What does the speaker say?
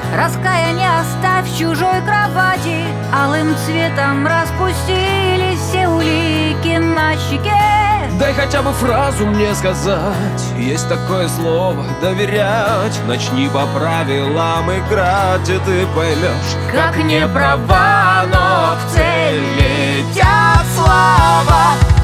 Раскаяние оставь в чужой кровати. Алым цветом распустились все улики на щеке. Дай хотя бы фразу мне сказать. Есть такое слово — доверять. Начни по правилам играть, и ты поймешь, Как не права, но в цель летят слова.